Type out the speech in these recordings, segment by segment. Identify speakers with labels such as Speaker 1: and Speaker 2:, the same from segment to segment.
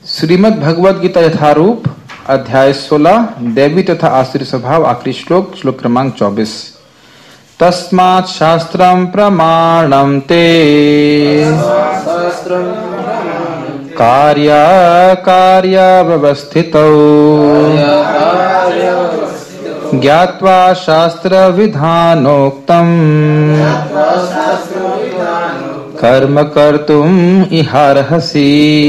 Speaker 1: श्रीमद् भगवद गीता यथारूप अध्याय 16 दैवी तथा आसुरी स्वभाव आखिरी श्लोक श्लोक क्रमांक 24। तस्मात् शास्त्रं प्रमाणं ते कार्य व्यवस्थितौ ज्ञात्वा शास्त्र विधानोक्तम् कर्म कर्तुम इहार्हसि।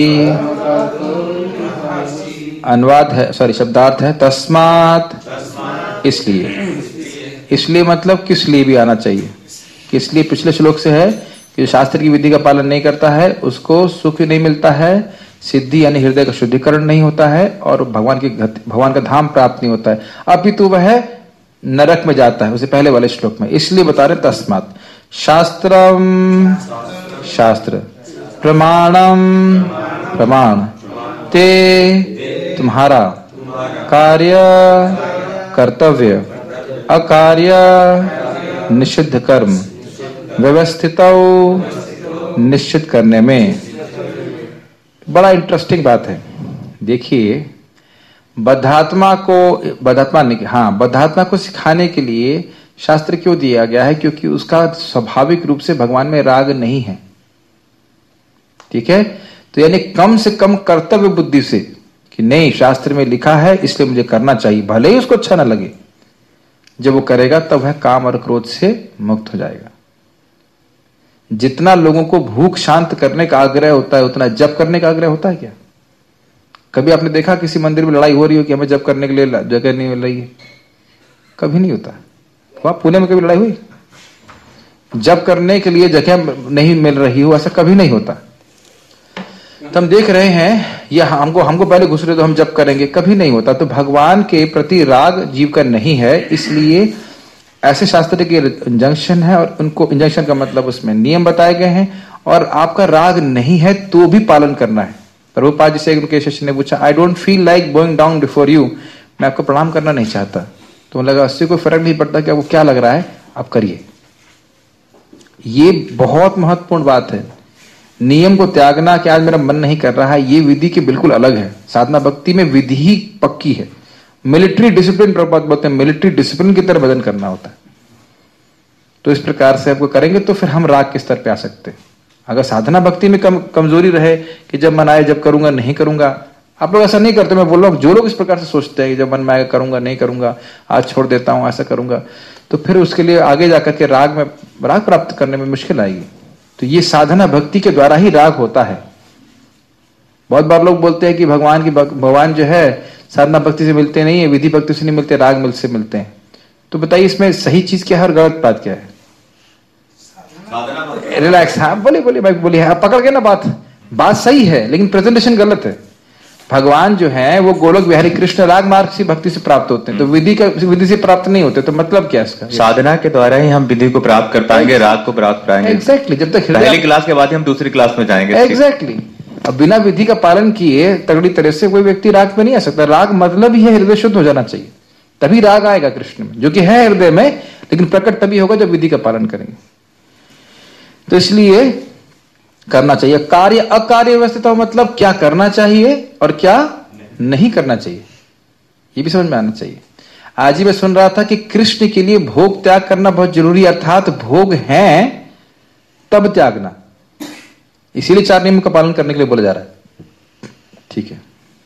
Speaker 1: अनुवाद है, शब्दार्थ है तस्मात् इसलिए मतलब किस लिए भी आना चाहिए। किस लिए पिछले श्लोक से है कि शास्त्र की विधि का पालन नहीं करता है उसको सुख नहीं मिलता है, सिद्धि यानी हृदय का शुद्धिकरण नहीं होता है और भगवान का धाम प्राप्त नहीं होता है, अपितु वह नरक में जाता है। उसे पहले वाले श्लोक में इसलिए बता रहे तस्मात् शास्त्रम शास्त्र प्रमाण ते तुम्हारा कार्य कर्तव्य अकार्य निषिद्ध कर्म व्यवस्थितौ निश्चित करने में। बड़ा इंटरेस्टिंग बात है। देखिए बद्धात्मा को सिखाने के लिए शास्त्र क्यों दिया गया है? क्योंकि उसका स्वाभाविक रूप से भगवान में राग नहीं है। ठीक है, तो यानी कम से कम कर्तव्य बुद्धि से कि नहीं शास्त्र में लिखा है इसलिए मुझे करना चाहिए, भले ही उसको अच्छा ना लगे। जब वो करेगा तब वह काम और क्रोध से मुक्त हो जाएगा। जितना लोगों को भूख शांत करने का आग्रह होता है उतना जप करने का आग्रह होता है क्या? कभी आपने देखा किसी मंदिर में लड़ाई हो रही हो कि हमें जप करने के लिए जगह नहीं मिल रही है? कभी नहीं होता। वहां पुणे में कभी लड़ाई हुई? जप करने के लिए जगह नहीं मिल रही हो ऐसा कभी नहीं होता। तो हम देख रहे हैं यह हमको पहले घुसरे तो हम जप करेंगे, कभी नहीं होता। तो भगवान के प्रति राग जीव का नहीं है, इसलिए ऐसे शास्त्र के इंजंक्शन है और उनको इंजंक्शन का मतलब उसमें नियम बताए गए हैं और आपका राग नहीं है तो भी पालन करना है। प्रभुपाद जी से उनके शिष्य ने पूछा, I don't feel like going down before you, मैं आपको प्रणाम करना नहीं चाहता। तो लगा उससे कोई फर्क नहीं पड़ता कि आपको क्या लग रहा है, आप करिए। ये बहुत महत्वपूर्ण बात है। नियम को त्यागना कि आज मेरा मन नहीं कर रहा है, ये विधि के बिल्कुल अलग है। साधना भक्ति में विधि ही पक्की है। मिलिट्री डिसिप्लिन प्रभुपाद बोलते हैं, मिलिट्री डिसिप्लिन की तरह भजन करना होता है। तो इस प्रकार से आपको करेंगे तो फिर हम राग के स्तर पे आ सकते हैं। अगर साधना भक्ति में कमजोरी रहे कि जब मन आए जब करूंगा नहीं करूंगा, आप लोग ऐसा नहीं करते। मैं बोल रहा हूं जो लोग इस प्रकार से सोचते हैं कि जब मन में आएगा करूंगा नहीं करूंगा, आज छोड़ देता हूं, ऐसा करूंगा, तो फिर उसके लिए आगे जाकर के राग प्राप्त करने में मुश्किल आएगी। तो ये साधना भक्ति के द्वारा ही राग होता है। बहुत बार लोग बोलते हैं कि भगवान जो है साधना भक्ति से मिलते नहीं है, विधि भक्ति से नहीं मिलते, राग से मिलते हैं। तो बताइए इसमें सही चीज क्या है और गलत बात क्या है? रिलैक्स, हाँ बोलिए भाई बोलिए, हाँ पकड़ के ना बात सही है लेकिन प्रेजेंटेशन गलत है। भगवान जो है वो गोलोक बिहारी कृष्ण राग मार्ग से भक्ति से प्राप्त होते हैं, तो विधि से प्राप्त नहीं होते। तो मतलब क्या इसका?
Speaker 2: साधना के द्वारा ही हम विधि को प्राप्त कर पाएंगे, राग को प्राप्त पाएंगे।
Speaker 1: एग्जैक्टली, जब तक
Speaker 2: पहली क्लास के बाद ही हम दूसरी क्लास में जाएंगे।
Speaker 1: एग्जैक्टली। अब बिना विधि का पालन किए तगड़ी तरह से कोई व्यक्ति राग पे नहीं आ सकता। राग मतलब ही है हृदय शुद्ध हो जाना चाहिए, तभी राग आएगा कृष्ण में, जो कि है हृदय में, लेकिन प्रकट तभी होगा जब विधि का पालन करेंगे। तो इसलिए करना चाहिए। कार्य अकार्य व्यवस्थित हो मतलब क्या करना चाहिए और क्या नहीं करना चाहिए, ये भी समझ में आना चाहिए। आज ही मैं सुन रहा था कि कृष्ण के लिए भोग त्याग करना बहुत जरूरी, अर्थात भोग हैं तब त्यागना। इसीलिए 4 नियम का पालन करने के लिए बोला जा रहा है। ठीक है,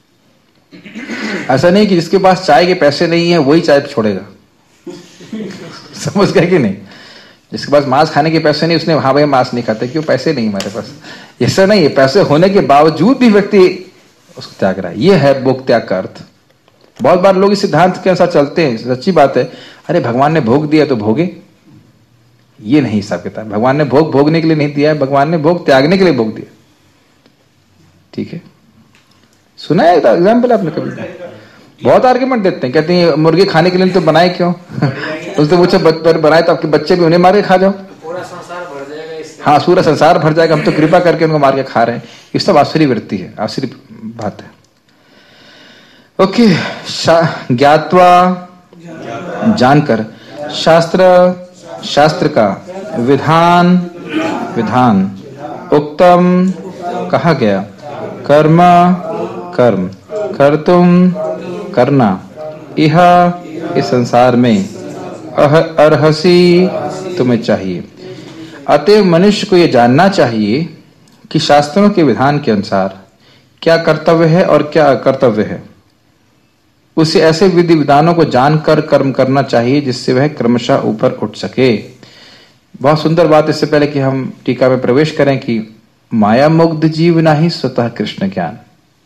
Speaker 1: ऐसा नहीं कि जिसके पास चाय के पैसे नहीं है वही चाय छोड़ेगा। समझ गए कि नहीं? जिसके पास मांस खाने के पैसे नहीं उसने हाँ भाई मांस नहीं खाते, क्यों? पैसे नहीं हमारे पास। ऐसा नहीं है, पैसे होने के बावजूद भी व्यक्ति उसको त्याग रहा है। ये है भोग त्याग का अर्थ। बहुत बार लोग इस सिद्धांत के अनुसार चलते हैं, सच्ची बात है। अरे भगवान ने भोग दिया तो भोगे, ये नहीं हिसाब किताब। भगवान ने भोग भोगने के लिए नहीं दिया है, भगवान ने भोग त्यागने के लिए भोग दिया। ठीक है, सुना है एग्जाम्पल आपने कभी? बहुत आर्ग्यूमेंट देते हैं, कहते हैं मुर्गे खाने के लिए तो बनाए क्यों? उसने पूछा बनाए तो आपके बच्चे भी उन्हें मार के खा जाओ, पूरा संसार भर जाएगा। हाँ, पूरा संसार भर जाएगा, हम तो कृपा करके उनको मार के खा रहे हैं। ये सब आसुरी वृत्ति है, आसुरी बात है। ओके, ज्ञात्वा जानकर, शास्त्र का विधान उक्तम कहा गया, कर्म कर्म कर्तुम करना इह इस संसार में अर्हसि तुम्हें चाहिए। अतएव मनुष्य को यह जानना चाहिए कि शास्त्रों के विधान के अनुसार क्या कर्तव्य है और क्या अकर्तव्य है। उसे ऐसे विधि विधानों को जानकर कर्म करना चाहिए जिससे वह क्रमशः ऊपर उठ सके। बहुत सुंदर बात। इससे पहले कि हम टीका में प्रवेश करें कि माया मुग्ध जीव नाही स्वतः कृष्ण ज्ञान,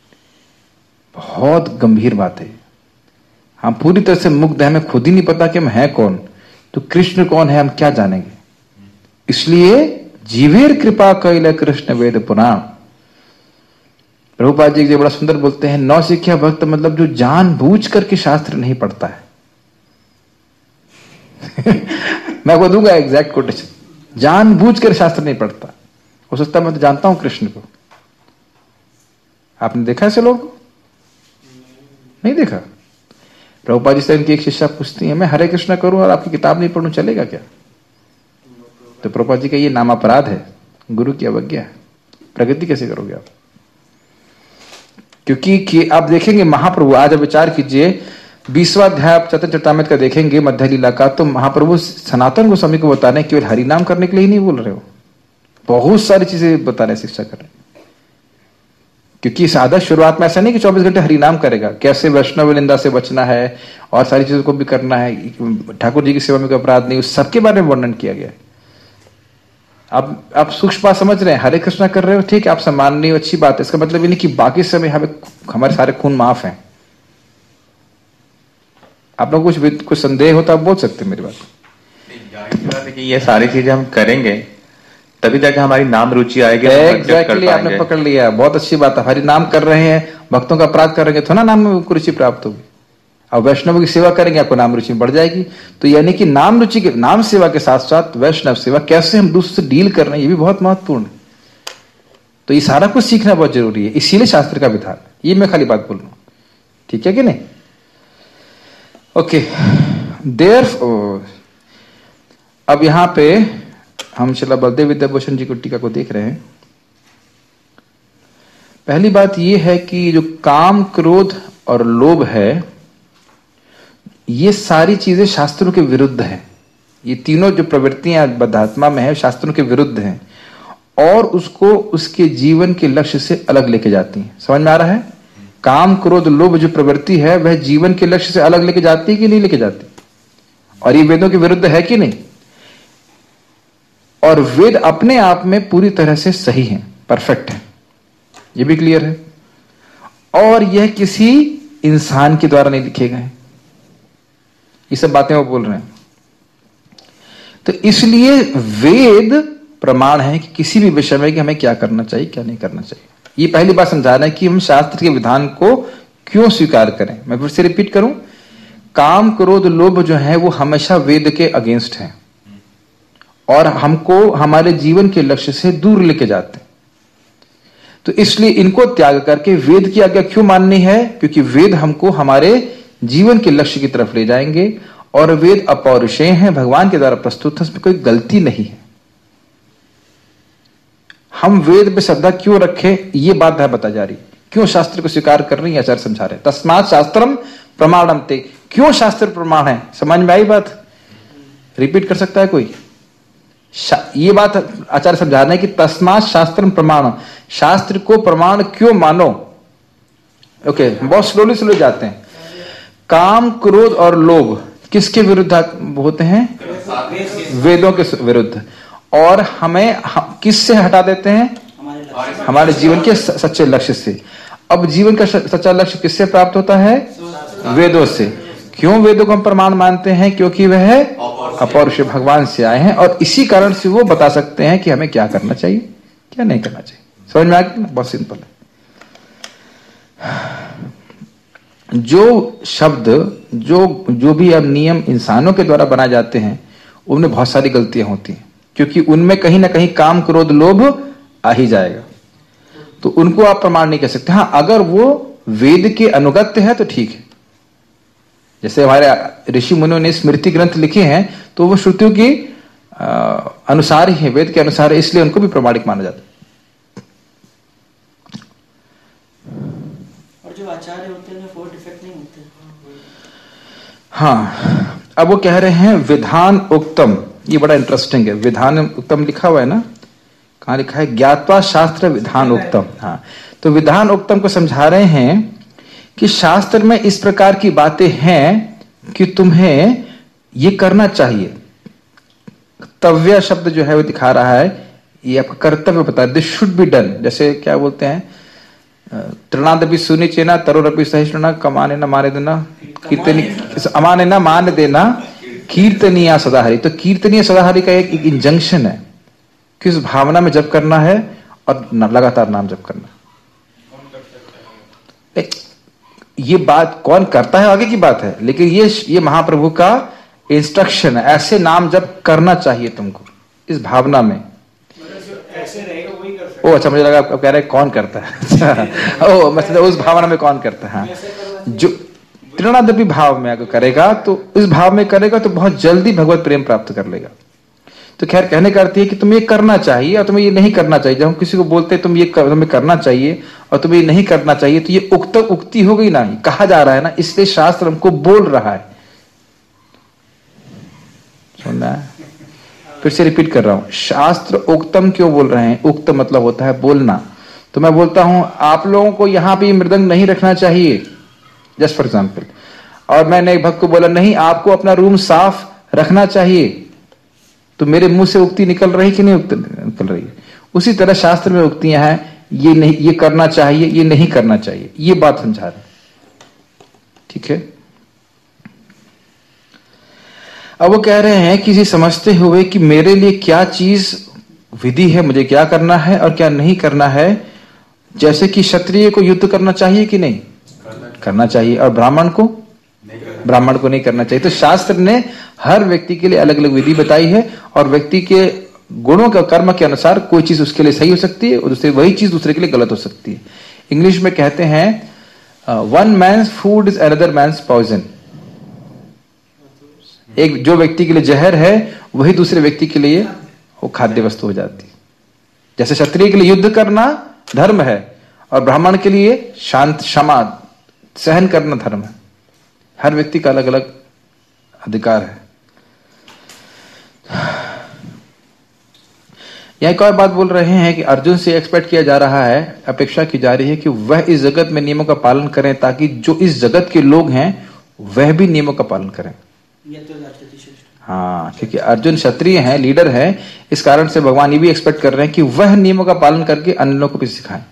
Speaker 1: बहुत गंभीर बात है। हम पूरी तरह से मुग्ध है, हमें खुद ही नहीं पता कि हम हैं कौन, तो कृष्ण कौन है हम क्या जानेंगे। इसलिए जीवेर कृपा कैल कृष्ण वेद पुराण। प्रभुपाद जी बड़ा सुंदर बोलते हैं, नौसिखिया भक्त मतलब जो जान बूझ करके शास्त्र नहीं पढ़ता है। मैं आपको दूंगा एग्जैक्ट कोटेशन, जान बूझ कर शास्त्र नहीं पढ़ता। हो सकता है मैं तो जानता हूं कृष्ण को। आपने देखा ऐसे लोग? नहीं देखा। प्रभुपाद जी से इनकी एक शिष्या पूछती है, मैं हरे कृष्ण करूं और आपकी किताब नहीं पढ़ूं चलेगा क्या? तो प्रभुपाद जी का ये नाम अपराध है, गुरु की अवज्ञा है। प्रगति कैसे करोगे आप? क्योंकि आप देखेंगे महाप्रभु, आज आप विचार कीजिए 20वां अध्याय आप चैतन्य चरितामृत का देखेंगे मध्य लीला का, तो महाप्रभु सनातन गोस्वामी को बता रहे हैं केवल हरिनाम करने के लिए ही नहीं बोल रहे हो, बहुत सारी चीजें बता रहे हैं, शिक्षा कर रहे हैं। क्योंकि साधक शुरुआत में ऐसा नहीं कि 24 घंटे हरिनाम करेगा, कैसे वैष्णव निंदा से बचना है और सारी चीजों को भी करना है, ठाकुर जी की सेवा में कोई अपराध नहीं, उस सबके बारे में वर्णन किया गया है। आप सूक्ष्म बात समझ रहे हैं, हरे कृष्णा कर रहे हो ठीक है, आप सम्मान नहीं हो, अच्छी बात है। इसका मतलब ये नहीं कि बाकी समय हमारे सारे खून माफ हैं। आप लोग कुछ संदेह हो तो आप बोल सकते हैं मेरी बात।
Speaker 2: बात है कि ये सारी चीजें हम करेंगे तभी तक हमारी नाम रुचि आएगी।
Speaker 1: एग्जैक्टली आपने पकड़ लिया, बहुत अच्छी बात है। हरि नाम कर रहे हैं, भक्तों का अपराध कर रहे हैं, तो ना नाम में रुचि प्राप्त होगी। और वैष्णव की सेवा करेंगे आपको नाम रुचि बढ़ जाएगी। तो यानी कि नाम रुचि के नाम सेवा के साथ साथ वैष्णव सेवा कैसे हम दूसरे से डील कर रहे हैं, ये भी बहुत महत्वपूर्ण है। तो ये सारा कुछ सीखना बहुत जरूरी है, इसीलिए शास्त्र का विधान। ये मैं खाली बात बोल रहा हूं, ठीक है कि नहीं? ओके, अब यहां पे हम श्रील बलदेव विद्याभूषण जी को टीका को देख रहे हैं। पहली बात यह है कि जो काम, क्रोध और लोभ है, ये सारी चीजें शास्त्रों के विरुद्ध है। ये तीनों जो प्रवृत्तियां बद्धात्मा में है शास्त्रों के विरुद्ध हैं और उसको उसके जीवन के लक्ष्य से अलग लेके जाती हैं। समझ में आ रहा है? काम, क्रोध, लोभ जो प्रवृत्ति है वह जीवन के लक्ष्य से अलग लेके जाती है कि नहीं लेके जाती? और ये वेदों के विरुद्ध है कि नहीं? और वेद अपने आप में पूरी तरह से सही है, परफेक्ट है, ये भी क्लियर है। और यह किसी इंसान के द्वारा नहीं लिखे गए, ये सब बातें वो बोल रहे हैं। तो इसलिए वेद प्रमाण है कि किसी भी विषय में कि हमें क्या करना चाहिए, क्या नहीं करना चाहिए। ये पहली बात समझा रहे हैं कि हम शास्त्र के विधान को क्यों स्वीकार करें। मैं फिर से रिपीट करूं, काम, क्रोध, लोभ जो है वो हमेशा वेद के अगेंस्ट है और हमको हमारे जीवन के लक्ष्य से दूर लेके जाते हैं। तो इसलिए इनको त्याग करके वेद की आज्ञा क्यों माननी है? क्योंकि वेद हमको हमारे जीवन के लक्ष्य की तरफ ले जाएंगे और वेद अपौरुषेय हैं, भगवान के द्वारा प्रस्तुत है, उसमें कोई गलती नहीं है। हम वेद पे श्रद्धा क्यों रखें, ये बात है बता जा रही। क्यों शास्त्र को स्वीकार कर रही है, आचार्य समझा रहे। तस्मात् शास्त्रम प्रमाणम ते, क्यों शास्त्र प्रमाण है? समझ में आई बात? रिपीट कर सकता है कोई? ये बात आचार्य समझा रहे हैं कि तस्मात् शास्त्रम प्रमाण, शास्त्र को प्रमाण क्यों मानो। ओके, बहुत स्लोली जाते हैं। काम, क्रोध और लोभ किसके विरुद्ध होते हैं? वेदों के विरुद्ध। और हमें किससे हटा देते हैं? हमारे जीवन के सच्चे लक्ष्य से। अब जीवन का सच्चा लक्ष्य किससे प्राप्त होता है? वेदों से। क्यों वेदों को हम प्रमाण मानते हैं? क्योंकि वह अपौरुष भगवान से आए हैं और इसी कारण से वो बता सकते हैं कि हमें क्या करना चाहिए, क्या नहीं करना चाहिए। समझ में आ गया? बहुत सिंपल है। जो शब्द जो भी अब नियम इंसानों के द्वारा बनाए जाते हैं उनमें बहुत सारी गलतियां होती हैं, क्योंकि उनमें कहीं ना कहीं काम, क्रोध, लोभ आ ही जाएगा। तो उनको आप प्रमाण नहीं कह सकते। हाँ, अगर वो वेद के अनुगत्य है तो ठीक है। जैसे हमारे ऋषि मुनियों ने स्मृति ग्रंथ लिखे हैं तो वो श्रुतियों के अनुसार ही है, वेद के अनुसार है, इसलिए उनको भी प्रमाणिक माना जाता है।
Speaker 3: जो आचार्य होते हैं वो डिफेक्ट नहीं होते।
Speaker 1: हाँ, अब वो कह रहे हैं विधान उक्तम, ये बड़ा इंटरेस्टिंग है। विधान उक्तम लिखा हुआ है ना, कहाँ लिखा है? ज्ञात्वा शास्त्र विधान उक्तम। हाँ, तो विधान उक्तम को समझा रहे हैं कि शास्त्र में इस प्रकार की बातें हैं कि तुम्हें ये करना चाहिए। तव्य शब्द जो है वो दिखा रहा है, ये आपका कर्तव्य बता, दिस शुड बी डन। जैसे क्या बोलते हैं, तृणादपि सुनिचेना तरोरपि सहिष्णुना कमाने न माने देना कीर्तनी अमाने न मान देना कीर्तनीय सदाहरि। तो कीर्तनीय सदाहरि का एक इंजंक्शन है कि उस भावना में जप करना है और लगातार नाम जप करना। ये बात कौन करता है आगे की बात है, लेकिन ये महाप्रभु का इंस्ट्रक्शन है, ऐसे नाम जप करना चाहिए तुमको इस भावना में।
Speaker 3: ऐसे रहेगा वही कर सकता।
Speaker 1: ओ अच्छा, मुझे लगा आप कह रहे हैं कौन करता है। ओ मतलब उस भावना में कौन करता है। हाँ, जो तृणादपि भाव में अगर करेगा तो इस भाव में करेगा तो बहुत जल्दी भगवत प्रेम प्राप्त कर लेगा। तो खैर कहने का अर्थ है कि तुम्हें ये करना चाहिए और तुम्हें ये नहीं करना चाहिए। जब हम किसी को बोलते हैं तुम्हें करना चाहिए और तुम्हें ये नहीं करना चाहिए, तो ये उक्ति हो गई ना, कहा जा रहा है ना, इसलिए शास्त्र हमको बोल रहा है। सुनना है, फिर से रिपीट कर रहा हूं, शास्त्र उक्तम क्यों बोल रहे हैं? उक्त मतलब होता है बोलना। तो मैं बोलता हूं आप लोगों को यहां पे मृदंग नहीं रखना चाहिए, जस्ट फॉर एग्जाम्पल, और मैंने एक भक्त को बोला नहीं आपको अपना रूम साफ रखना चाहिए, तो मेरे मुंह से उक्ति निकल रही कि नहीं निकल रही है? उसी तरह शास्त्र में उक्तियां हैं, ये नहीं, ये करना चाहिए, ये नहीं करना चाहिए, ये बात समझा रहे। ठीक है, अब वो कह रहे हैं किसी समझते हुए कि मेरे लिए क्या चीज विधि है, मुझे क्या करना है और क्या नहीं करना है। जैसे कि क्षत्रिय को युद्ध करना चाहिए कि नहीं करना चाहिए, और ब्राह्मण को नहीं करना चाहिए। तो शास्त्र ने हर व्यक्ति के लिए अलग अलग विधि बताई है, और व्यक्ति के गुणों के कर्म के अनुसार कोई चीज उसके लिए सही हो सकती है और वही चीज दूसरे के लिए गलत हो सकती है। इंग्लिश में कहते हैं one man's food is another man's poison. एक जो व्यक्ति के लिए जहर है वही दूसरे व्यक्ति के लिए वो खाद्य वस्तु हो जाती है। जैसे क्षत्रिय के लिए युद्ध करना धर्म है और ब्राह्मण के लिए शांत क्षमा सहन करना धर्म है। हर व्यक्ति का अलग अलग अधिकार है। यह एक और बात बोल रहे हैं कि अर्जुन से एक्सपेक्ट किया जा रहा है, अपेक्षा की जा रही है कि वह इस जगत में नियमों का पालन करें, ताकि जो इस जगत के लोग हैं वह भी नियमों का पालन करें। हाँ, क्योंकि अर्जुन क्षत्रिय हैं, लीडर है, इस कारण से भगवान ये भी एक्सपेक्ट कर रहे हैं कि वह नियमों का पालन करके अन्य लोगों को भी सिखाएं।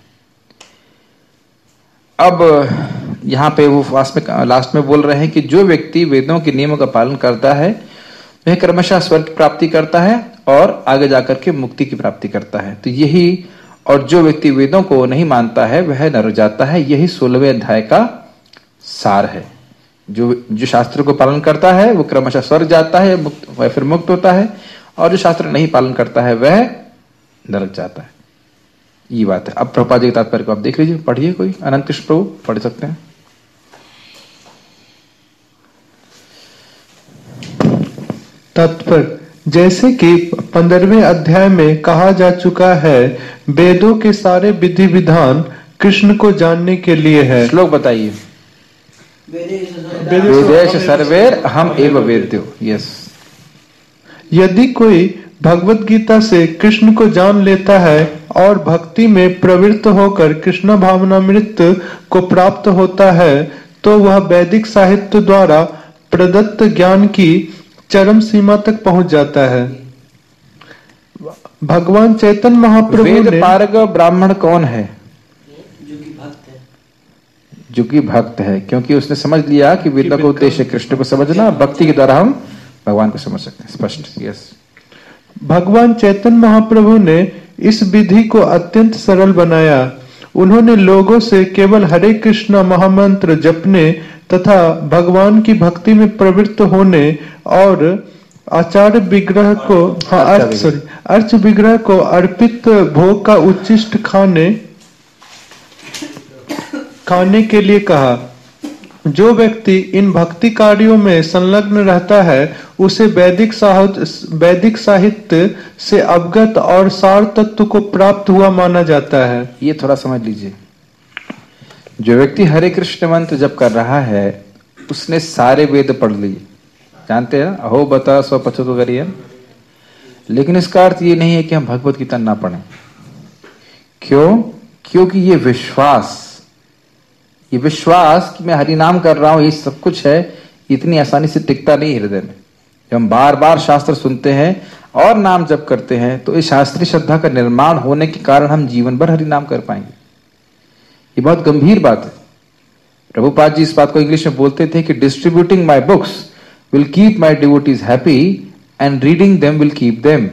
Speaker 1: अब यहाँ पे वो लास्ट में बोल रहे हैं कि जो व्यक्ति वेदों के नियमों का पालन करता है वह क्रमशः स्वर्ग की प्राप्ति करता है और आगे जाकर के मुक्ति की प्राप्ति करता है। तो यही, और जो व्यक्ति वेदों को नहीं मानता है वह नरक जाता है। यही 16वें अध्याय का सार है। जो शास्त्र को पालन करता है वो क्रमशः स्वर्ग जाता है, वह फिर मुक्त होता है, और जो शास्त्र नहीं पालन करता है वह नरक जाता है। ये बात है। अब प्रभुपाद जी के तात्पर्य को आप देख लीजिए, पढ़िए, कोई अनंत कृष्ण प्रभु पढ़ सकते हैं।
Speaker 4: तात्पर्य, जैसे कि 15वें अध्याय में कहा जा चुका है, वेदों के सारे विधि विधान कृष्ण को जानने के लिए है।
Speaker 1: श्लोक बताइए। वेदेश सर्वेर अहम एव वेद्यो। यस,
Speaker 4: यदि कोई भगवत गीता से कृष्ण को जान लेता है और भक्ति में प्रवृत्त होकर कृष्ण भावनामृत को प्राप्त होता है, तो वह वैदिक साहित्य द्वारा प्रदत्त ज्ञान की चरम सीमा तक पहुंच जाता है। भगवान चैतन्य महाप्रभु
Speaker 1: वेद पारग ब्राह्मण कौन है? जो कि भक्त है, क्योंकि उसने समझ लिया कि वेद का उद्देश्य कृष्ण को समझना, भक्ति के द्वारा हम भगवान को समझ सकते हैं। स्पष्ट। यस,
Speaker 4: भगवान चैतन्य महाप्रभु ने इस विधि को अत्यंत सरल बनाया। उन्होंने लोगों से केवल हरे कृष्ण महामंत्र जपने तथा भगवान की भक्ति में प्रवृत्त होने और आचार्य विग्रह को अर्च विग्रह को अर्पित भोग का उच्चिष्ट खाने के लिए कहा। जो व्यक्ति इन भक्ति कार्यों में संलग्न रहता है उसे वैदिक साहित्य से अवगत और सार तत्व को प्राप्त हुआ माना जाता है।
Speaker 1: ये थोड़ा समझ लीजिए। जो व्यक्ति हरे कृष्ण मंत्र जप कर रहा है उसने सारे वेद पढ़ लिए, जानते हैं अहो बता स्व पचतो करिए, लेकिन इसका अर्थ ये नहीं है कि हम भगवत गीता ना पढ़ें। क्यों? क्योंकि ये विश्वास कि मैं हरि नाम कर रहा हूं, ये सब कुछ है, इतनी आसानी से टिकता नहीं हृदय में। जब हम बार बार शास्त्र सुनते हैं और नाम जप करते हैं तो इस शास्त्रीय श्रद्धा का निर्माण होने के कारण हम जीवन भर हरि नाम कर पाएंगे। ये बहुत गंभीर बात है। प्रभुपाद जी इस बात को इंग्लिश में बोलते थे कि distributing my books will keep my devotees happy and reading them will keep them.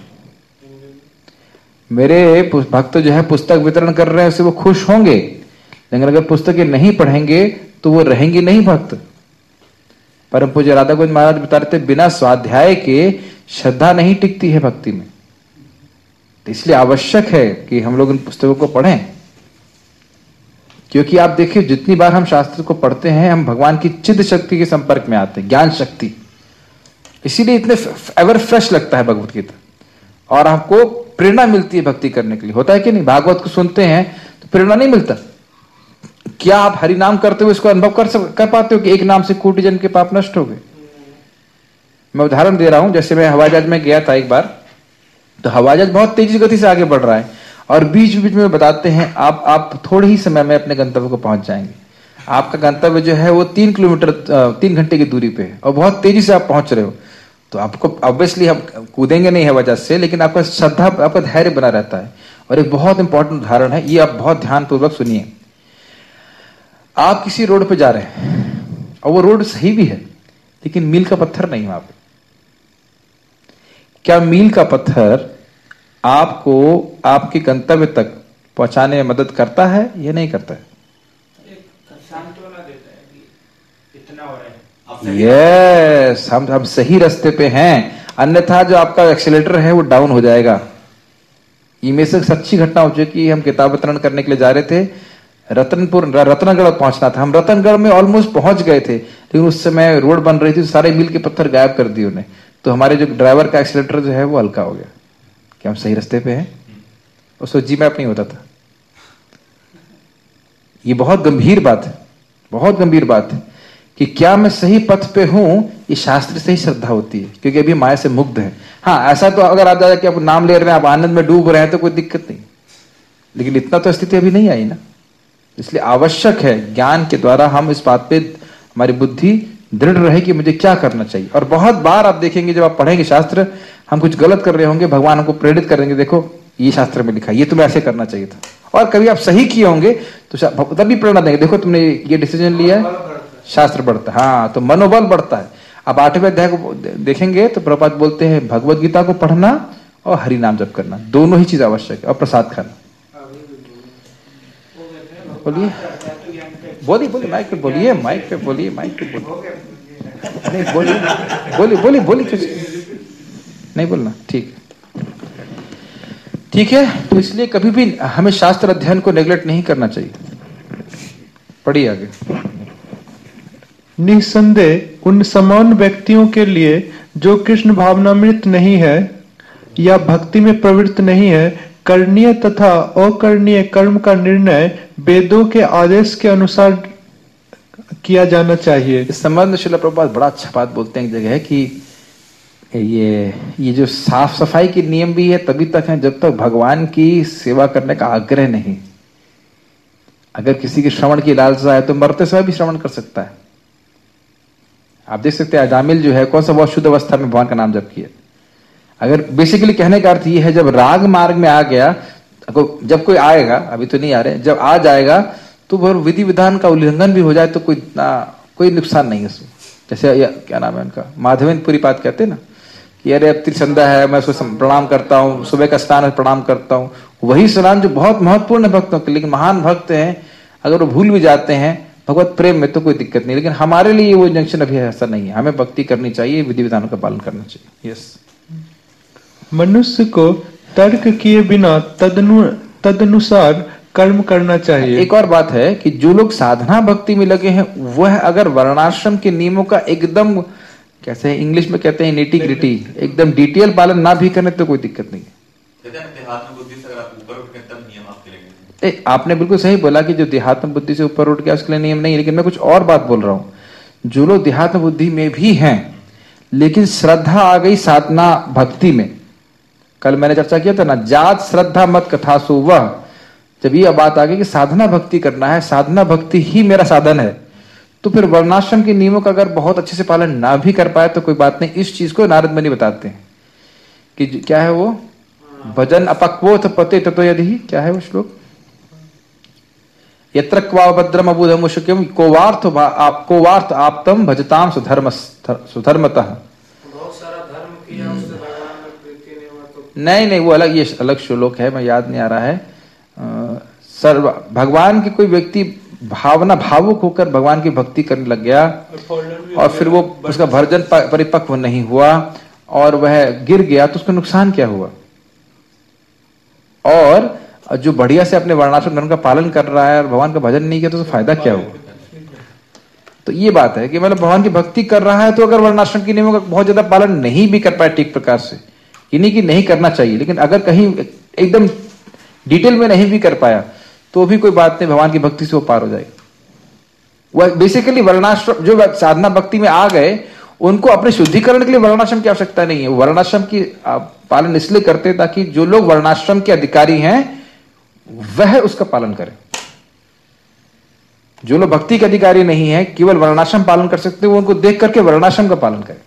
Speaker 1: मेरे भक्त जो है पुस्तक वितरण कर रहे हैं उससे वो खुश होंगे, लेकिन अगर पुस्तकें नहीं पढ़ेंगे तो वो रहेंगे नहीं भक्त। परम पूज्य राधा गोविंद महाराज बता रहे थे बिना स्वाध्याय के श्रद्धा नहीं टिकती है भक्ति में। तो इसलिए आवश्यक है कि हम लोग इन पुस्तकों को पढ़ें, क्योंकि आप देखिए जितनी बार हम शास्त्र को पढ़ते हैं हम भगवान की चिद शक्ति के संपर्क में आते हैं, ज्ञान शक्ति। इसीलिए इतने एवर फ्रेश लगता है भगवत गीता, और आपको प्रेरणा मिलती है भक्ति करने के लिए। होता है कि नहीं? भागवत को सुनते हैं तो प्रेरणा नहीं मिलता। क्या आप हरि नाम करते हुए इसको अनुभव कर पाते हो कि एक नाम से कोटि जन्म के पाप नष्ट हो गए? मैं उदाहरण दे रहा हूं, जैसे मैं हवाई जहाज में गया था एक बार, तो हवाई जहाज बहुत तेजी गति से आगे बढ़ रहा है और बीच बीच में बताते हैं आप थोड़े ही समय में अपने गंतव्य को पहुंच जाएंगे। आपका गंतव्य जो है वो 3 किलोमीटर 3 घंटे की दूरी पे है और बहुत तेजी से आप पहुंच रहे हो, तो आपको ऑब्वियसली हम कूदेंगे नहीं हवाई जहाज से, लेकिन आपका श्रद्धा, आपका धैर्य बना रहता है। और एक बहुत इंपॉर्टेंट उदाहरण है, ये आप बहुत ध्यान पूर्वक सुनिए। आप किसी रोड पे जा रहे हैं और वो रोड सही भी है, लेकिन मील का पत्थर नहीं वहां पे। क्या मील का पत्थर आपको आपके गंतव्य तक पहुंचाने में मदद करता है या नहीं करता है?
Speaker 3: सांत्वना देता है कि इतना हो रहा है।
Speaker 1: यस, हम सही रास्ते पे हैं, अन्यथा जो आपका एक्सीलेटर है वो डाउन हो जाएगा। ये में से सच्ची घटना हो चुकी है। हम किताब वितरण करने के लिए जा रहे थे, रतनगढ़ पहुंचना था। हम रतनगढ़ में ऑलमोस्ट पहुंच गए थे, लेकिन उस समय रोड बन रही थी, सारे मील के पत्थर गायब कर दिए उन्हें। तो हमारे जो ड्राइवर का एक्सीलेटर जो है वो हल्का हो गया। क्या हम सही रास्ते पे हैं? उसको जी मैप नहीं होता था। ये बहुत गंभीर बात है, बहुत गंभीर बात है कि क्या मैं सही पथ पे हूं। ये शास्त्र से ही श्रद्धा होती है, क्योंकि अभी माया से मुक्त है। हाँ, ऐसा तो अगर आप ज्यादा कि आप नाम ले रहे हैं, आप आनंद में डूब रहे हैं तो कोई दिक्कत नहीं, लेकिन इतना तो स्थिति अभी नहीं आई ना। इसलिए आवश्यक है ज्ञान के द्वारा हम इस बात पे हमारी बुद्धि दृढ़ रहे कि मुझे क्या करना चाहिए। और बहुत बार आप देखेंगे जब आप पढ़ेंगे शास्त्र, हम कुछ गलत कर रहे होंगे, भगवान हमको प्रेरित करेंगे, देखो ये शास्त्र में लिखा है, ये तुम्हें ऐसे करना चाहिए था। और कभी आप सही किए होंगे तो तभी प्रेरणा देंगे, देखो तुमने ये डिसीजन लिया है, शास्त्र बढ़ता है। हाँ, तो मनोबल बढ़ता है। अब 8वें अध्याय को देखेंगे तो प्रभुपाद बोलते हैं भगवत गीता को पढ़ना और हरि नाम जप करना, दोनों ही चीज आवश्यक है, और प्रसाद खाना। बोलिए बोलिए बोलिए, माइक पे बोलिए, माइक पे बोलिए, माइक पे बोलिए, नहीं बोलिए बोलिए बोलिए बोलिए, कुछ नहीं बोलना, ठीक ठीक है। तो इसलिए कभी भी हमें शास्त्र अध्ययन को नेग्लेक्ट नहीं करना चाहिए। पढ़िए आगे।
Speaker 4: निसंदेह उन समान व्यक्तियों के लिए जो कृष्ण भावनामृत नहीं है या भक्ति में प्रवृत्त नहीं है, करणीय तथा अकरणीय कर्म का निर्णय वेदों के आदेश के अनुसार किया जाना चाहिए।
Speaker 1: इस संबंध में श्रील प्रभुपाद बड़ा अच्छा बात बोलते हैं एक जगह कि ये जो साफ सफाई के नियम भी है तभी तक है जब तक भगवान की सेवा करने का आग्रह नहीं। अगर किसी के श्रवण की लालसा है तो मरते समय भी श्रवण कर सकता है। आप देख सकते हैं अजामिल जो है कौन सा बहुत शुद्ध अवस्था में भगवान का नाम जप किया। अगर बेसिकली कहने का अर्थ ये है जब राग मार्ग में आ गया, जब कोई आएगा, अभी तो नहीं आ रहे, जब आ जाएगा तो वह विधि विधान का उल्लंघन भी हो जाए तो कोई नुकसान नहीं है उसमें। जैसे क्या नाम है उनका, माधवेंद्र पुरी पाद कहते हैं ना कि अरे अब त्रिसंध्या है, मैं उसको प्रणाम करता हूँ, सुबह का स्नान प्रणाम करता हूँ। वही स्नान जो बहुत महत्वपूर्ण है भक्तों के, लेकिन महान भक्त हैं अगर वो भूल भी जाते हैं भगवत प्रेम में तो कोई दिक्कत नहीं, लेकिन हमारे लिए वो जंक्शन अभी ऐसा नहीं है। हमें भक्ति करनी चाहिए, विधि विधानों का पालन करना चाहिए। यस,
Speaker 4: मनुष्य को तर्क किए बिना तदनुसार कर्म करना चाहिए।
Speaker 1: एक और बात है कि जो लोग साधना भक्ति में लगे हैं वह अगर वर्णाश्रम के नियमों का एकदम कैसे इंग्लिश में कहते हैं नीटी ग्रिटी एकदम डिटेल पालन ना भी करें तो कोई दिक्कत नहीं है। आपने बिल्कुल सही बोला कि जो देहात्म बुद्धि से ऊपर उठ गया उसके लिए नियम नहीं, लेकिन मैं कुछ और बात बोल रहा हूं। जो लोग देहात्म बुद्धि में भी हैं लेकिन श्रद्धा आ गई साधना भक्ति में, कल मैंने चर्चा किया था ना, जात श्रद्धा मत कथा सो वह, जब ये बात आ गई कि साधना भक्ति करना है, साधना भक्ति ही मेरा साधन है, तो फिर वर्णाश्रम के नियमों का अगर बहुत अच्छे से पालन ना भी कर पाए तो कोई बात नहीं। इस चीज को नारद मुनि बताते हैं कि क्या है वो, भजन अपक्वोथ पते ततो यदि, क्या है वो श्लोक, यत्र क्वाभद्रम अबुधम शुक्यम कोवार्थ आप्तम भजताम सुधर्मतः।
Speaker 3: बहुत सारा धर्म किया उससे भगवान में प्रीति नहीं हुआ तो
Speaker 1: नहीं वो अलग, ये अलग श्लोक है, मैं याद नहीं आ रहा है। सर्व भगवान की कोई व्यक्ति भावना भावुक होकर भगवान की भक्ति करने लग गया और फिर वो उसका भजन परिपक्व नहीं हुआ और वह गिर गया तो उसका नुकसान क्या हुआ। और जो बढ़िया से अपने वर्णाश्रम धर्म का पालन कर रहा है और भगवान का भजन नहीं किया तो फायदा क्या हुआ। तो ये बात है कि मतलब भगवान की भक्ति कर रहा है तो अगर वर्णाश्रम के नियमों का बहुत ज्यादा पालन नहीं भी कर पाए ठीक प्रकार से, ये नहीं कि नहीं करना चाहिए, लेकिन अगर कहीं एकदम डिटेल में नहीं भी कर पाया तो भी कोई बात नहीं, भगवान की भक्ति से वो पार हो जाएगा। वह बेसिकली वर्णाश्रम जो साधना भक्ति में आ गए उनको अपने शुद्धिकरण के लिए वर्णाश्रम की आवश्यकता नहीं है। वर्णाश्रम की पालन इसलिए करते हैं ताकि जो लोग वर्णाश्रम के अधिकारी हैं वह उसका पालन करें। जो लोग भक्ति के अधिकारी नहीं है, केवल वर्णाश्रम पालन कर सकते हैं, वो उनको देख करके वर्णाश्रम का पालन करें।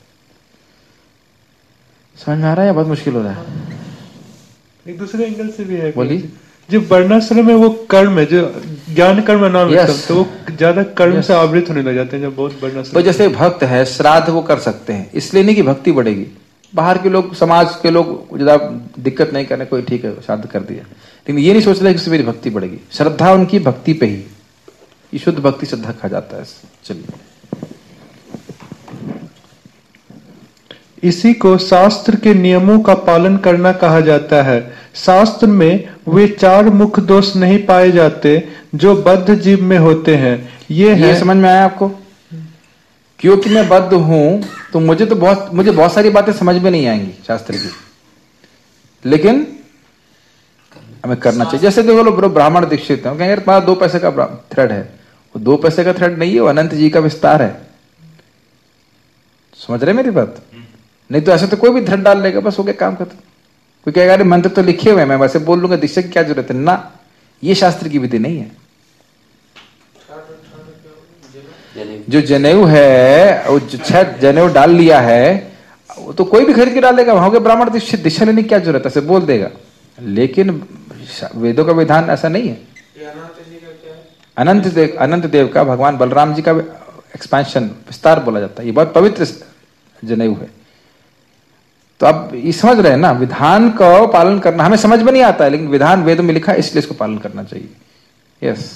Speaker 1: समझ में आ रहा है या बहुत मुश्किल हो रहा है?
Speaker 4: एक दूसरे एंगल से भी है,
Speaker 1: बोलिए।
Speaker 4: जो वर्णाश्रम है वो कर्म है, जो ज्ञान कर्म नाम है, तो वो ज्यादा कर्म से आवृत होने लग जाते हैं जब बहुत वर्णाश्रम।
Speaker 1: तो जैसे भक्त है, श्राद्ध वो कर सकते हैं, इसलिए नहीं कि भक्ति बढ़ेगी। बाहर के लोग, समाज के लोग ज्यादा दिक्कत नहीं करने, कोई ठीक है श्राद्ध कर दिया, लेकिन ये नहीं सोच रहे कि उससे मेरी भक्ति बढ़ेगी। श्रद्धा उनकी भक्ति पे ही, ये शुद्ध भक्ति श्रद्धा कहा जाता है। चलिए,
Speaker 4: इसी को शास्त्र के नियमों का पालन करना कहा जाता है। शास्त्र में वे 4 मुख्य दोष नहीं पाए जाते जो बद्ध जीव में होते हैं। ये
Speaker 1: समझ में आया आपको? क्योंकि मैं बद्ध हूं तो मुझे बहुत सारी बातें समझ में नहीं आएंगी शास्त्र की, लेकिन हमें करना चाहिए। जैसे देखो लोग ब्राह्मण दीक्षित हैं, यार तुम्हारा 2 पैसे का थ्रेड है, वो 2 पैसे का थ्रेड नहीं है, वो अनंत जी का विस्तार है। समझ रहे मेरी बात? नहीं तो ऐसे तो कोई भी थ्रेड डाल लेगा, बस हो गया काम खत्म। कोई कहेगा अरे मंत्र तो लिखे हुए हैं, मैं वैसे बोल लूंगा, दीक्षा की क्या जरूरत है ना, ये शास्त्र की विधि नहीं है। जो जनेऊ है, वो 6 जनेऊ डाल लिया है, वो तो कोई भी खरीद के डालेगा, वहां के ब्राह्मण दीक्षा लेने की क्या जरूरत है, ऐसे बोल देगा। लेकिन वेदों का विधान ऐसा नहीं है। अनंत देव का, भगवान बलराम जी का एक्सपेंशन, विस्तार बोला जाता है। ये बहुत पवित्र जनेऊ है। तो आप ये समझ रहे हैं ना, विधान का पालन करना हमें समझ में नहीं आता है, लेकिन विधान वेदों में लिखा है, इसलिए इसको पालन करना चाहिए। यस,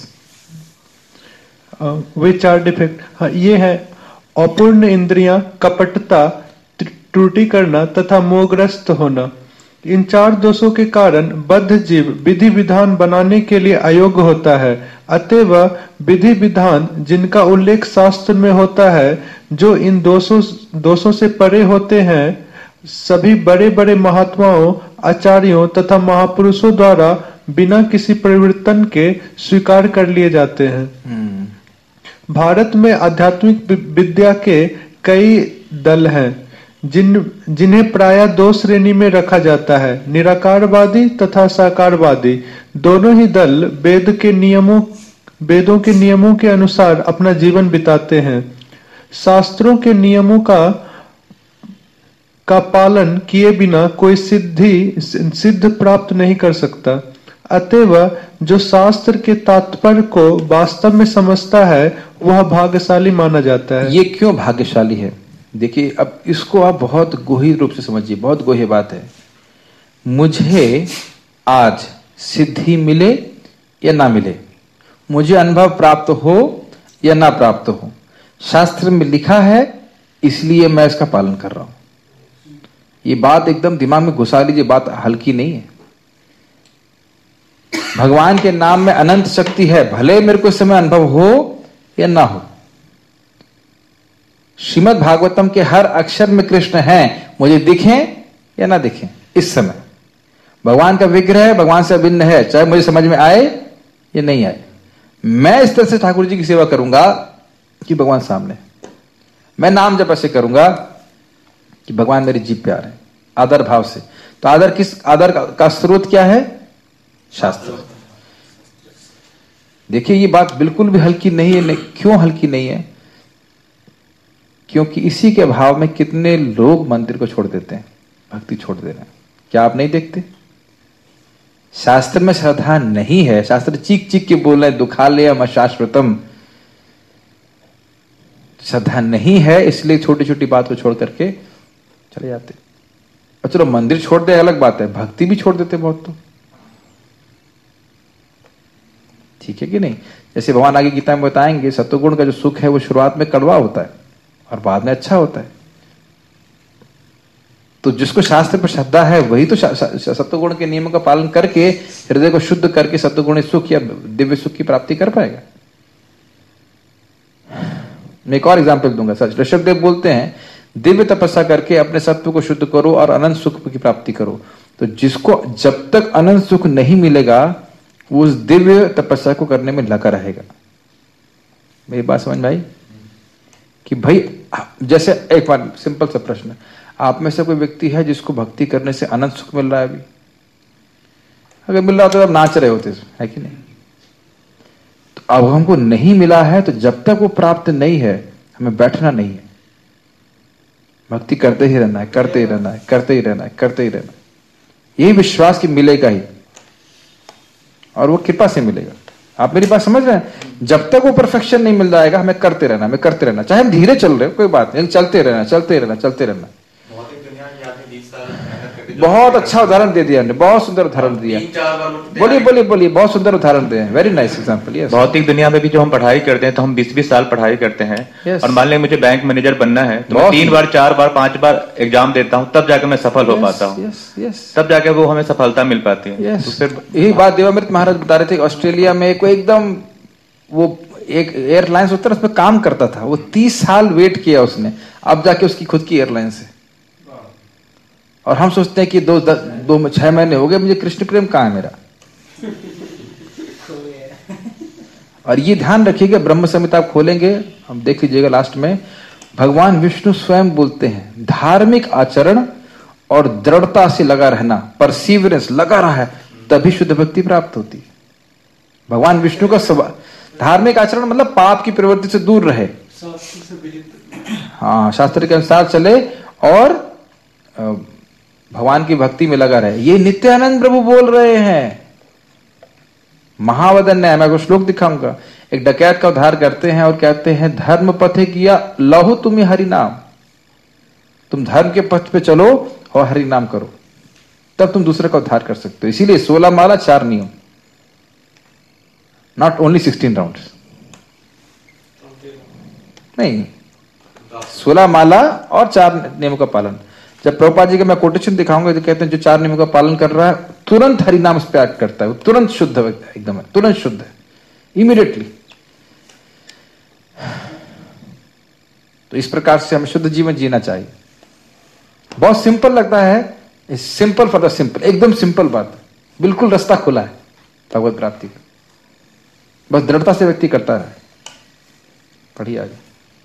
Speaker 4: वे 4 डिफेक्ट, हाँ, ये है अपूर्ण इंद्रियां, कपटता, त्रुटि करना तथा मोहग्रस्त होना। इन 4 दोषों के कारण बद्ध जीव विधि विधान बनाने के लिए अयोग्य होता है। अतएव विधि विधान जिनका उल्लेख शास्त्र में होता है, जो इन दोषों से परे होते हैं, सभी बड़े बड़े महात्माओं, आचार्यों तथा महापुरुषों द्वारा बिना किसी परिवर्तन के स्वीकार कर लिए जाते हैं। भारत में आध्यात्मिक विद्या के कई दल हैं, जिन्हें प्रायः 2 श्रेणी में रखा जाता है, निराकारवादी तथा साकारवादी। दोनों ही दल वेदों के नियमों के अनुसार अपना जीवन बिताते हैं। शास्त्रों के नियमों का पालन किए बिना कोई सिद्ध प्राप्त नहीं कर सकता। अतएव जो शास्त्र के तात्पर्य को वास्तव में समझता है वह भाग्यशाली माना जाता है।
Speaker 1: ये क्यों भाग्यशाली है? देखिए, अब इसको आप बहुत गहन रूप से समझिए, बहुत गहरी बात है। मुझे आज सिद्धि मिले या ना मिले, मुझे अनुभव प्राप्त हो या ना प्राप्त हो, शास्त्र में लिखा है, इसलिए मैं इसका पालन कर रहा हूं। ये बात एकदम दिमाग में घुसा लीजिए, बात हल्की नहीं है। भगवान के नाम में अनंत शक्ति है, भले मेरे को इस समय अनुभव हो या ना हो। श्रीमद् भागवतम के हर अक्षर में कृष्ण हैं, मुझे दिखें या ना दिखें। इस समय भगवान का विग्रह भगवान से अभिन्न है, चाहे मुझे समझ में आए ये नहीं आए। मैं इस तरह से ठाकुर जी की सेवा करूंगा कि भगवान सामने, मैं नाम जप ऐसे करूंगा कि भगवान मेरी जीभ पे आ रहे हैं, आदर भाव से। तो आदर किस, आदर का स्रोत क्या है? शास्त्र। देखिए ये बात बिल्कुल भी हल्की नहीं है। क्यों हल्की नहीं है? क्योंकि इसी के अभाव में कितने लोग मंदिर को छोड़ देते हैं, भक्ति छोड़ दे रहे हैं। क्या आप नहीं देखते? शास्त्र में श्रद्धा नहीं है, शास्त्र चीख चीख के बोल रहे दुखालयम अशाश्वतम, श्रद्धा नहीं है, इसलिए छोटी छोटी बात को छोड़ करके चले जाते। और चलो मंदिर छोड़ दे अलग बात है, भक्ति भी छोड़ देते बहुत। तो ठीक है कि नहीं? जैसे भगवान आगे गीता में बताएंगे, सत्वगुण का जो सुख है वो शुरुआत में कड़वा होता है और बाद में अच्छा होता है। तो जिसको शास्त्र पर श्रद्धा है वही तो सत्वगुण के नियमों का पालन करके हृदय को शुद्ध करके सत्वगुण सुख या दिव्य सुख की प्राप्ति कर पाएगा। मैं एक और एग्जाम्पल दूंगा। ऋषभ देव बोलते हैं दिव्य तपस्या करके अपने सत्व को शुद्ध करो और अनंत सुख की प्राप्ति करो। तो जिसको जब तक अनंत सुख नहीं मिलेगा वो उस दिव्य तपस्या को करने में लगा रहेगा। मेरी बात समझ में आई? कि भाई जैसे एक बार सिंपल सा प्रश्न, आप में से कोई व्यक्ति है जिसको भक्ति करने से अनंत सुख मिल रहा है? अभी अगर मिल रहा होता तो आप नाच रहे होते, है कि नहीं? तो अब हमको नहीं मिला है, तो जब तक वो प्राप्त नहीं है हमें बैठना नहीं है, भक्ति करते ही रहना है, करते ही रहना है, करते ही रहना है, करते ही रहना है। यही विश्वास कि मिलेगा ही, और वो कृपा से मिलेगा। आप मेरी बात समझ रहे हैं? जब तक वो परफेक्शन नहीं मिल जाएगा हमें करते रहना, हमें करते रहना, चाहे हम धीरे चल रहे हो कोई बात नहीं, चलते रहना, चलते रहना, चलते रहना। बहुत अच्छा उदाहरण दे दिया हमने, बहुत सुंदर उदाहरण दिया। बोलिए बोलिए बोलिए, बहुत सुंदर उदाहरण दिए, वेरी नाइस एग्जांपल। यस,
Speaker 2: भौतिक दुनिया में भी जो हम पढ़ाई करते हैं तो हम 20-20 साल पढ़ाई करते हैं।
Speaker 1: Yes.
Speaker 2: और मान लें मुझे बैंक मैनेजर बनना है तो मैं 3 बार 4 बार 5 बार एग्जाम देता हूँ, तब जाकर मैं सफल हो पाता हूँ। तब जाकर वो हमें सफलता मिल पाती है।
Speaker 1: यही बात देवामृत महाराज बता रहे थे। ऑस्ट्रेलिया में कोई एकदम वो एक एयरलाइंस होता है उसमें काम करता था, वो 30 साल वेट किया उसने, अब जाके उसकी खुद की एयरलाइंस है। और हम सोचते हैं कि 6 महीने हो गए, मुझे कृष्ण प्रेम कहाँ है मेरा? और ये ध्यान रखिएगा, ब्रह्म संहिता आप खोलेंगे, हम देख लीजिएगा लास्ट में भगवान विष्णु स्वयं बोलते हैं धार्मिक आचरण और दृढ़ता से लगा रहना, परसिवरेंस, लगा रहा है तभी शुद्ध भक्ति प्राप्त होती है। भगवान विष्णु का स्वभाव धार्मिक आचरण मतलब पाप की प्रवृत्ति से दूर रहे, हाँ, शास्त्र के अनुसार चले और भगवान की भक्ति में लगा रहे। ये नित्यानंद प्रभु बोल रहे हैं। महावदन न्याय, मैं आपको श्लोक दिखाऊंगा। एक डकैत का उद्धार करते हैं और कहते हैं धर्म पथे किया लहु तुम्हें हरि नाम, तुम धर्म के पथ पे चलो और हरि नाम करो, तब तुम दूसरे का उद्धार कर सकते हो। इसीलिए 16 माला 4 नियम, नॉट ओनली 16 राउंड्स, नहीं, 16 माला और 4 नियमों का पालन। जब प्रभुपाद जी का मैं कोटेशन दिखाऊंगा तो कहते हैं जो 4 नियमों का पालन कर रहा है तुरंत हरि नाम उस पर एक्ट करता है, तुरंत शुद्ध एकदम है, तुरंत शुद्ध है, इमीडिएटली। तो इस प्रकार से हमें शुद्ध जीवन जीना चाहिए। बहुत सिंपल लगता है, सिंपल फॉर द सिंपल, एकदम सिंपल बात, बिल्कुल रास्ता खुला है भगवत प्राप्ति का, बस दृढ़ता से व्यक्ति करता है। पढ़िए आगे।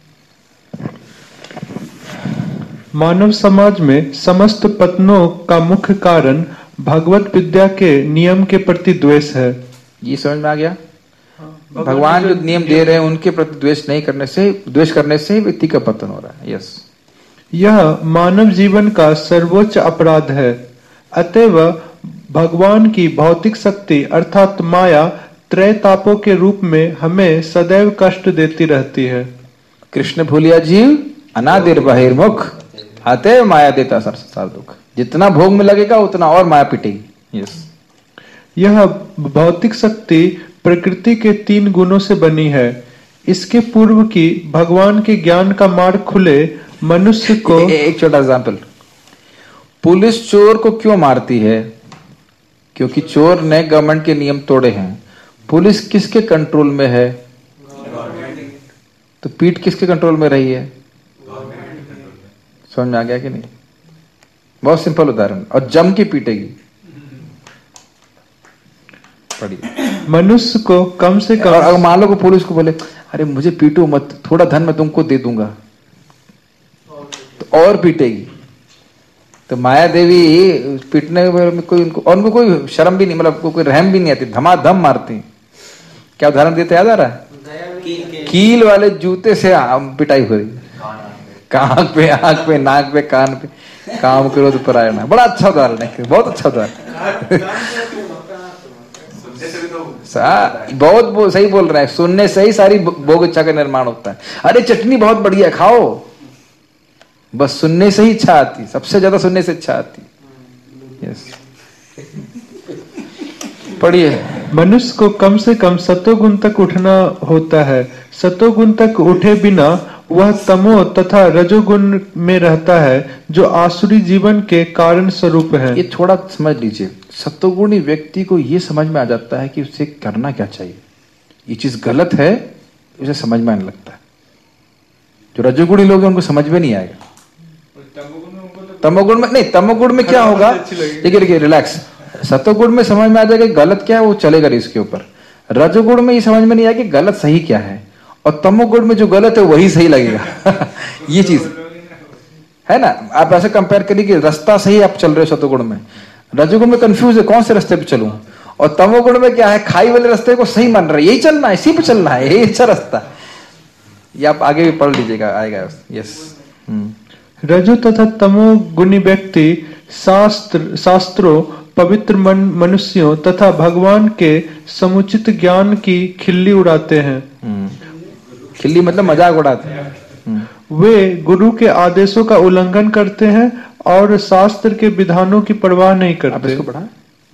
Speaker 4: मानव समाज में समस्त पतनों का मुख्य कारण भगवत विद्या के नियम के प्रति द्वेष है।
Speaker 1: ये समझ में आ गया? भगवान जो नियम दे रहे हैं उनके प्रति द्वेष करने से व्यक्ति का पतन हो रहा है। यस,
Speaker 4: यह मानव जीवन का सर्वोच्च अपराध है। अतएव भगवान की भौतिक शक्ति अर्थात माया त्रय तापों के रूप में हमें सदैव कष्ट देती रहती है।
Speaker 1: कृष्ण भूलिया जीव अनादिर बहिर्मुख, अतः माया देता संसार दुख। जितना भोग में लगेगा उतना और माया पिटेगी। यस,
Speaker 4: यह भौतिक शक्ति प्रकृति के 3 गुणों से बनी है। इसके पूर्व की भगवान के ज्ञान का मार्ग खुले मनुष्य को
Speaker 1: एक छोटा एग्जाम्पल, पुलिस चोर को क्यों मारती है? क्योंकि चोर ने गवर्नमेंट के नियम तोड़े हैं। पुलिस किसके कंट्रोल में है? तो पीठ किसके कंट्रोल में रही है? समझ में आ गया कि नहीं? बहुत सिंपल उदाहरण, और जम के पीटेगी। पढ़िए।
Speaker 4: मनुष्य को कम से कम,
Speaker 1: अगर मान लो को पुलिस को बोले अरे मुझे पीटो मत, थोड़ा धन मैं तुमको दे दूंगा, तो और पीटेगी। तो माया देवी पीटने में कोई उनको कोई शर्म भी नहीं, मतलब कोई रहम भी नहीं आती, धमाधम मारती। क्या उदाहरण देते याद आ रहा है? कील वाले जूते से पिटाई हो रही, कान पे, आंख पे, नाक पे, कान पे। काम करो तो परायण। बड़ा अच्छा उदाहरण है, बहुत अच्छा उदाहरण। बहुत सही बोल रहा है, सुनने से ही सारी भोग इच्छा का निर्माण होता है। अरे चटनी बहुत बढ़िया, खाओ, बस सुनने से ही इच्छा आती, सबसे ज्यादा सुनने से इच्छा आती। यस, पढ़िए।
Speaker 4: मनुष्य को कम से कम सतोगुण तक उठना होता है। सतोगुण तक उठे बिना वह तमो तथा रजोगुण में रहता है, जो आसुरी जीवन के कारण स्वरूप है।
Speaker 1: ये थोड़ा समझ लीजिए, सतोगुणी व्यक्ति को ये समझ में आ जाता है कि उसे करना क्या चाहिए, ये चीज गलत है, उसे समझ में आने लगता है। जो रजोगुणी लोग हैं उनको समझ में नहीं आएगा। तमोगुण में नहीं, तमोगुण में क्या होगा, देखिए रिलैक्स, सतोगुण में समझ में आ जाएगा गलत क्या है, वो चलेगा इसके ऊपर। रजोगुण में ये समझ में नहीं आएगा कि गलत सही क्या है, और तमोगुण में जो गलत है वही सही लगेगा। ये चीज है ना। आप ऐसे कंपेयर करिए कि रास्ता सही आप चल रहे हो सतोगुण में, रजोगुण में कंफ्यूज है कौन से रास्ते पे चलूं, और तमोगुण में क्या है, खाई वाले रास्ते को सही मान रहे, यही चलना है, इसी पे चलना है, यही अच्छा रास्ता। ये आप आगे भी पढ़ लीजिएगा, आएगा। यस।
Speaker 4: रजो तथा तमोगुणी व्यक्ति शास्त्रों, पवित्र मनुष्यों तथा भगवान के समुचित ज्ञान की खिल्ली उड़ाते हैं।
Speaker 1: खिल्ली मतलब मजाक उड़ाते हैं।
Speaker 4: वे गुरु के आदेशों का उल्लंघन करते हैं और शास्त्र के विधानों की परवाह नहीं करते।
Speaker 1: इसको पढ़ा?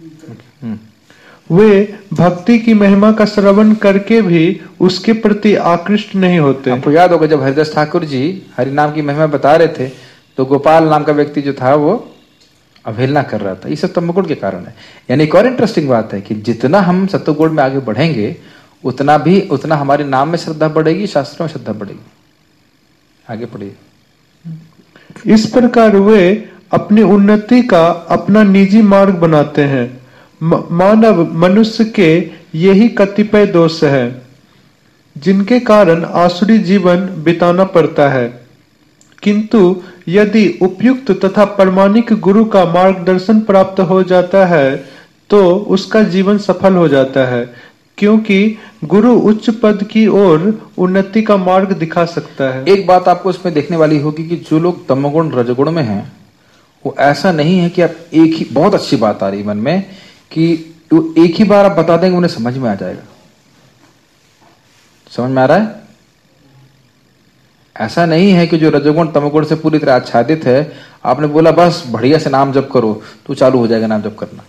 Speaker 4: वे भक्ति की महिमा का श्रवण करके भी उसके प्रति आकृष्ट नहीं होते।
Speaker 1: आपको याद होगा जब हरिदास ठाकुर जी हरि नाम की महिमा बता रहे थे, तो गोपाल नाम का व्यक्ति जो था वो अवहेलना कर रहा था। ये सब तमोगुण के कारण है। यानी एक और इंटरेस्टिंग बात है कि जितना हम सत्वगुण में आगे बढ़ेंगे उतना हमारे नाम में श्रद्धा बढ़ेगी, शास्त्रों में श्रद्धा बढ़ेगी। आगे पढ़िए।
Speaker 4: इस प्रकार वे अपनी उन्नति का अपना निजी मार्ग बनाते हैं। मानव मनुष्य के यही कतिपय दोष है जिनके कारण आसुरी जीवन बिताना पड़ता है। किंतु यदि उपयुक्त तथा प्रमाणिक गुरु का मार्गदर्शन प्राप्त हो जाता है तो उसका जीवन सफल हो जाता है, क्योंकि गुरु उच्च पद की ओर उन्नति का मार्ग दिखा सकता है।
Speaker 1: एक बात आपको इसमें देखने वाली होगी कि जो लोग तमोगुण रजोगुण में हैं, वो ऐसा नहीं है कि आप एक ही, बहुत अच्छी बात आ रही मन में कि वो एक ही बार आप बता देंगे उन्हें समझ में आ जाएगा। समझ में आ रहा है? ऐसा नहीं है कि जो रजोगुण तमोगुण से पूरी तरह आच्छादित है, आपने बोला बस बढ़िया से नाम जप करो तो चालू हो जाएगा नाम जप करना।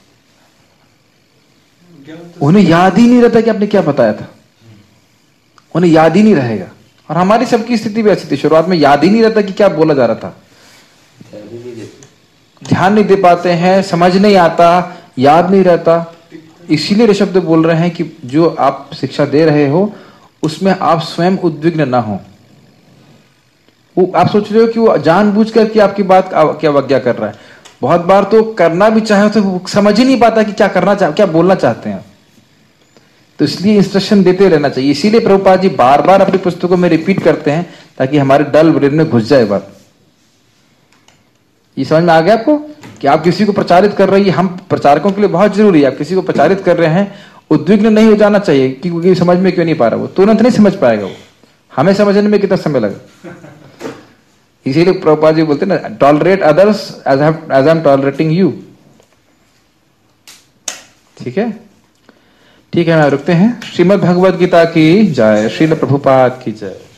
Speaker 1: उन्हें याद ही नहीं रहता कि आपने क्या बताया था, उन्हें याद ही नहीं रहेगा। और हमारी सबकी स्थिति भी ऐसी थी, शुरुआत में याद ही नहीं रहता कि क्या बोला जा रहा था, ध्यान नहीं दे पाते हैं, समझ नहीं आता, याद नहीं रहता। इसीलिए ऋषभ बोल रहे हैं कि जो आप शिक्षा दे रहे हो उसमें आप स्वयं उद्विग्न ना हो। वो आप सोच रहे हो कि वो जानबूझकर कि आपकी बात क्या अवज्ञा कर रहा है। बहुत बार तो करना भी चाहे तो समझ ही नहीं पाता कि क्या करना क्या बोलना चाहते हैं। तो इसलिए इंस्ट्रक्शन देते रहना चाहिए। इसीलिए प्रभुपाद जी बार बार अपनी पुस्तकों में रिपीट करते हैं ताकि हमारे डल ब्रेन में घुस जाए बात। ये समझ में आ गया आपको कि आप किसी को प्रचारित कर रही है, हम प्रचारकों के लिए बहुत जरूरी है, आप किसी को प्रचारित कर रहे हैं, उद्विग्न नहीं हो जाना चाहिए कि समझ में क्यों नहीं पा रहा, वो तुरंत नहीं समझ पाएगा, वो हमें समझने में कितना समय लगा। इसीलिए प्रभुपाद जी बोलते हैं ना, tolerate others as I am tolerating you. ठीक है, ठीक है, रुकते हैं। श्रीमद् भगवद गीता की जय, श्रील प्रभुपाद की जय।